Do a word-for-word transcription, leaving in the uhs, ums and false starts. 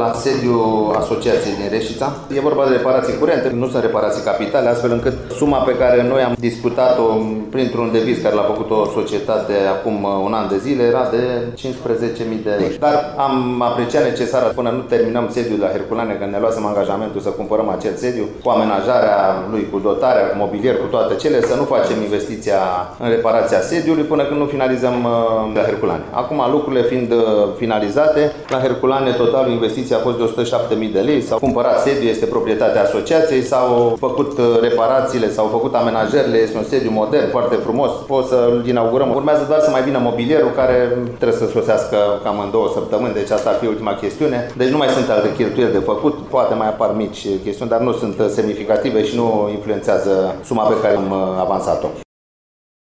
la sediul asociației din Reșița. E vorba de reparații curente, nu sunt reparații capitale, astfel încât suma pe care noi am discutat-o printr-un deviz care l-a făcut o societate acum un an de zile era de cincisprezece mii de lei. Dar am apreciat necesară până nu terminăm sediul la Herculane, că ne luasem angajamentul să cumpărăm acel sediu, cu amenajarea lui, cu dotarea, cu mobilier, cu toate cele, să nu facem investiția în reparația sediului până când nu finalizăm la Herculane. Acum, lucrurile fiind finalizate, la Herculane totalul investiția a fost de o sută șapte mii de lei, s-au cumpărat sediul, este proprietatea asociației, s-au făcut reparațiile, s-au făcut amenajările, este un sediu modern, foarte frumos, pot să-l inaugurăm. Urmează doar să mai vină mobilierul, care trebuie să sosească cam în două săptămâni, deci asta ar fi ultima chestiune. Deci nu mai sunt alte cheltuieli de făcut, poate mai apar mici chestiuni, dar nu sunt semnificative și nu influențează suma pe care am avansat-o.